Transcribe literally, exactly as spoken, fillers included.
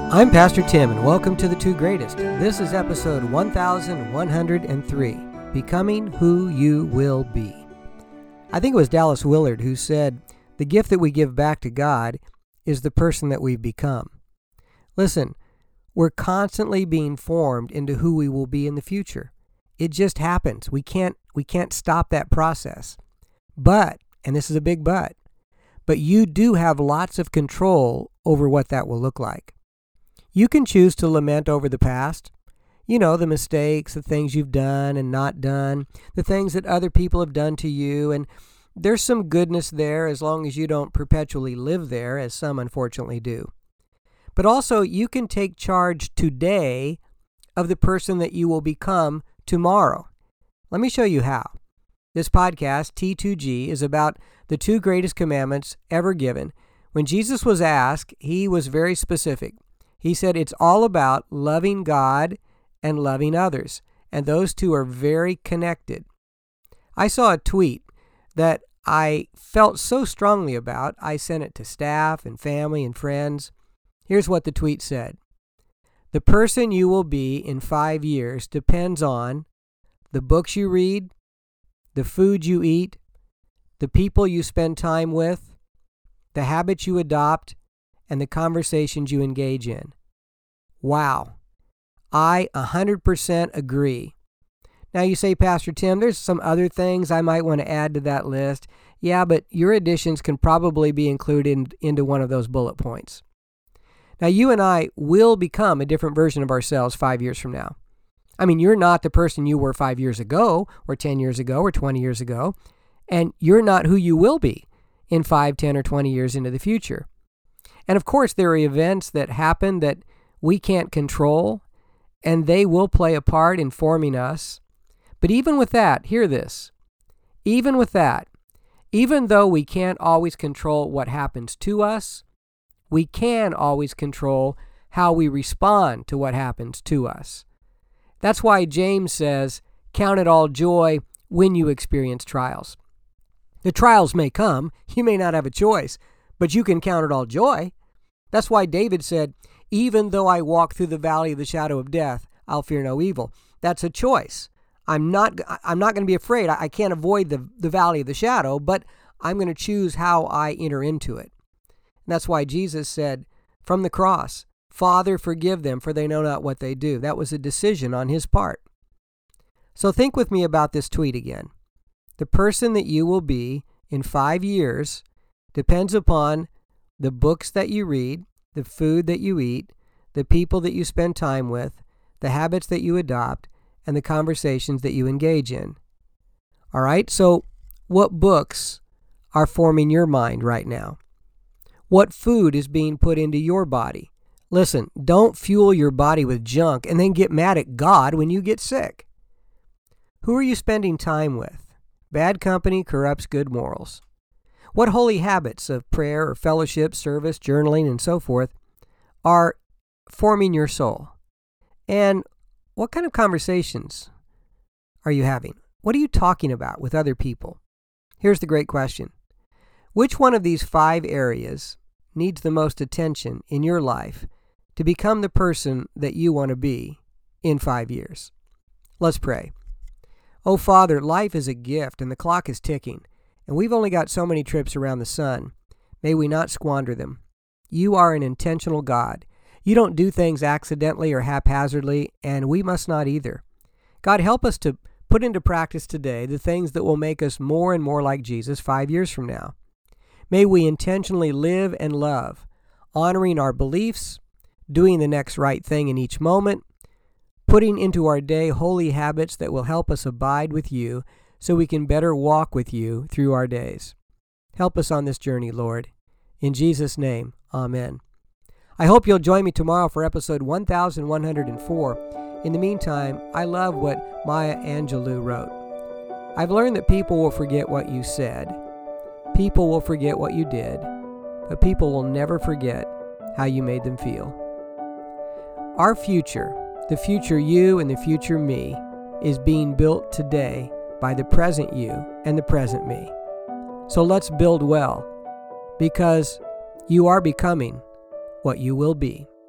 I'm Pastor Tim, and welcome to The Two Greatest. This is episode one thousand one hundred three, Becoming Who You Will Be. I think it was Dallas Willard who said, the gift that we give back to God is the person that we've become. Listen, we're constantly being formed into who we will be in the future. It just happens. We can't, we can't stop that process. But, and this is a big but, but you do have lots of control over what that will look like. You can choose to lament over the past, you know, the mistakes, the things you've done and not done, the things that other people have done to you, and there's some goodness there as long as you don't perpetually live there, as some unfortunately do. But also, you can take charge today of the person that you will become tomorrow. Let me show you how. This podcast, T two G, is about the two greatest commandments ever given. When Jesus was asked, he was very specific. He said it's all about loving God and loving others, and those two are very connected. I saw a tweet that I felt so strongly about, I sent it to staff and family and friends. Here's what the tweet said. The person you will be in five years depends on the books you read, the food you eat, the people you spend time with, the habits you adopt, and the conversations you engage in. Wow. I one hundred percent agree. Now you say, Pastor Tim, there's some other things I might want to add to that list. Yeah, but your additions can probably be included in, into one of those bullet points. Now you and I will become a different version of ourselves five years from now. I mean, you're not the person you were five years ago, or ten years ago, or twenty years ago, and you're not who you will be in five, ten, or twenty years into the future. And of course, there are events that happen that we can't control, and they will play a part in forming us. But even with that, hear this, even with that, even though we can't always control what happens to us, we can always control how we respond to what happens to us. That's why James says, count it all joy when you experience trials. The trials may come, you may not have a choice, but you can count it all joy. That's why David said, even though I walk through the valley of the shadow of death, I'll fear no evil. That's a choice. I'm not I'm not going to be afraid. I, I can't avoid the, the valley of the shadow, but I'm going to choose how I enter into it. And that's why Jesus said from the cross, Father, forgive them, for they know not what they do. That was a decision on his part. So think with me about this tweet again. The person that you will be in five years depends upon the books that you read, the food that you eat, the people that you spend time with, the habits that you adopt, and the conversations that you engage in. All right, so what books are forming your mind right now? What food is being put into your body? Listen, don't fuel your body with junk and then get mad at God when you get sick. Who are you spending time with? Bad company corrupts good morals. What holy habits of prayer or fellowship, service, journaling, and so forth are forming your soul? And what kind of conversations are you having? What are you talking about with other people? Here's the great question. Which one of these five areas needs the most attention in your life to become the person that you want to be in five years? Let's pray. Oh, Father, life is a gift and the clock is ticking. And we've only got so many trips around the sun. May we not squander them. You are an intentional God. You don't do things accidentally or haphazardly, and we must not either. God, help us to put into practice today the things that will make us more and more like Jesus five years from now. May we intentionally live and love, honoring our beliefs, doing the next right thing in each moment, putting into our day holy habits that will help us abide with you, so we can better walk with you through our days. Help us on this journey, Lord. In Jesus' name, amen. I hope you'll join me tomorrow for episode one thousand one hundred four. In the meantime, I love what Maya Angelou wrote. I've learned that people will forget what you said. People will forget what you did. But people will never forget how you made them feel. Our future, the future you and the future me, is being built today by the present you and the present me. So let's build well, because you are becoming what you will be.